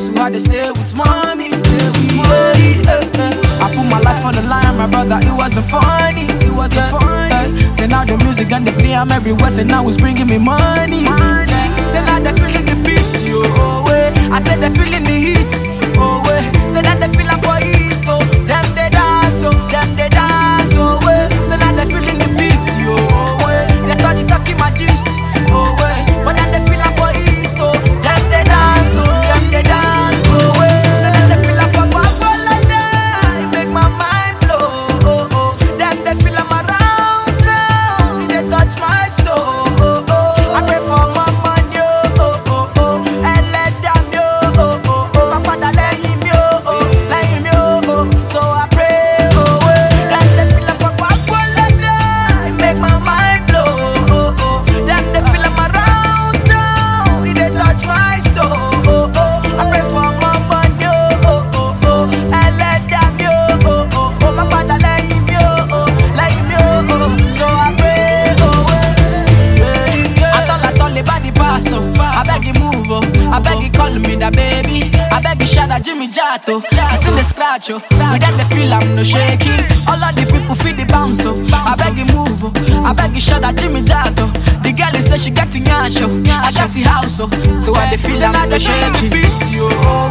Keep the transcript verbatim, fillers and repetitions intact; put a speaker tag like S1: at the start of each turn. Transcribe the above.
S1: hustle, I dey stay with mommy, stay with mommy. Eh, eh. I put my life on the line, my brother, it wasn't funny, it wasn't yeah, funny. Eh. Say now the music and the play, I'm everywhere, say now it's bringing me money. money. Eh. Say now they feeling the beat, yo, oh, eh. I said they feeling the heat, oh, eh. Say that they feeling for East, oh. Them they dance, oh, them they dance, oh, eh. Say now they feeling the beat, yo, oh, eh. They start talking my gist, oh, eh. But then they feeling for East, oh. Them they dance, oh, them they dance, oh, eh. Say that they feeling for Guagualada, it make my mind blow, oh, oh. Them they feeling around town, they touch my soul, oh, oh. I pray for my money, oh, oh, oh, oh. And let them, yo, oh, oh, oh. My father let him, yo, oh, let him, yo, oh. So I pray, oh, eh. Them they feeling for Guagualada, it make my mind blow, oh, oh. Them they feeling around town, they touch my soul, oh, oh. I pray for my money, oh, oh, oh. And let them, yo, oh, oh, oh. My father let him, yo, oh, let him, yo, oh. So I pray, oh, eh. I thought I thought about the pass, oh. I beg you move, oh. I beg you call me that baby. I beg you shout at Jimmy Jato. It's in the scratch, oh. Without the feel, I'm no shaking. All of the people feel the bounce, oh. I beg you move, oh. I beg you shout at Jimmy Jato. The girl is say she got the yash, oh. I got the house, oh. So I the feel, I'm no shaking.